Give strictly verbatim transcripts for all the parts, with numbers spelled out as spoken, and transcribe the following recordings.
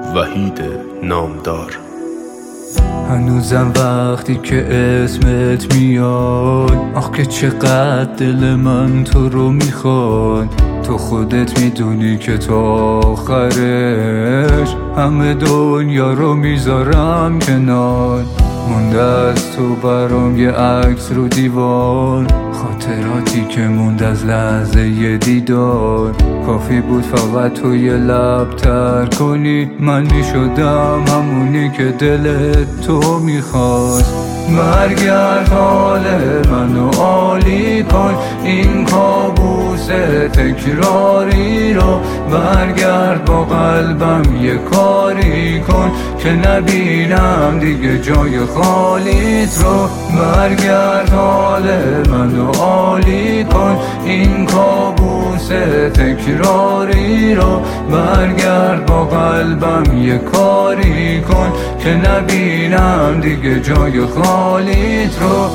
وحید نامدار. هنوزم وقتی که اسمت میاد، آخ که چقدر دل من تو رو میخواد. تو خودت میدونی که تا آخرش همه دنیا رو میذارم کنار. مونده از تو برام یه عکس رو دیوار، خاطراتی که مونده از لحظه یه دیدار. کافی بود فقط تو یه لب تر کنی، من میشدم همونی که دلت تو میخواست. برگرد حال منو عالی کن، این کابوس تکراری رو. برگرد با قلبم یه کاری کن که نبینم دیگه جای خالیت رو. برگرد حال منو عالی کن، این کابوس تکراری رو. برگرد با قلبم یه کاری کن که نبینم دیگه جای خالیت رو.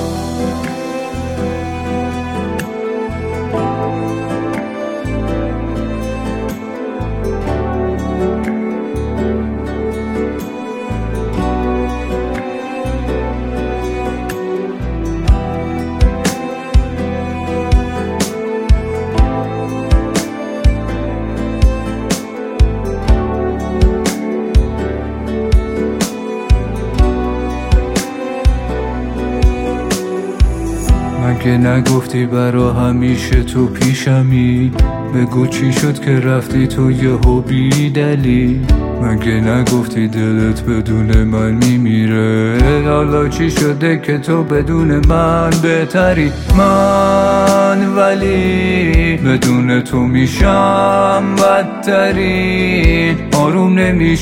مگه نگفتی برا همیشه تو پیشمی؟ بگو چی شد که رفتی تو یهو بی دلیل؟ مگه نگفتی دلت بدون من میمیره؟ حالا چی شده که تو بدون من بهتری؟ من ولی بدون تو میشم بدترین. آروم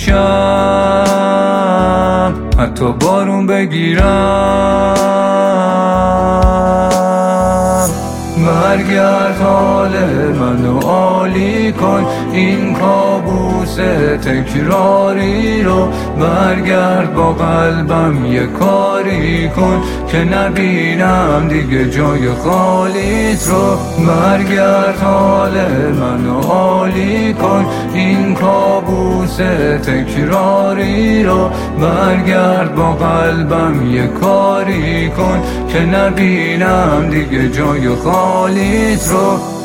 نمیشم حتی بارون بگیرم. برگرد حال منو عالی کن، این کابوس تکراری رو. برگرد با قلبم یه کاری کن که نبینم دیگه جای خالیت رو. برگرد حال منو عالی کن، این کابوس تکراری رو. برگرد با قلبم یه کاری کن که نبینم دیگه جای خالیت رو.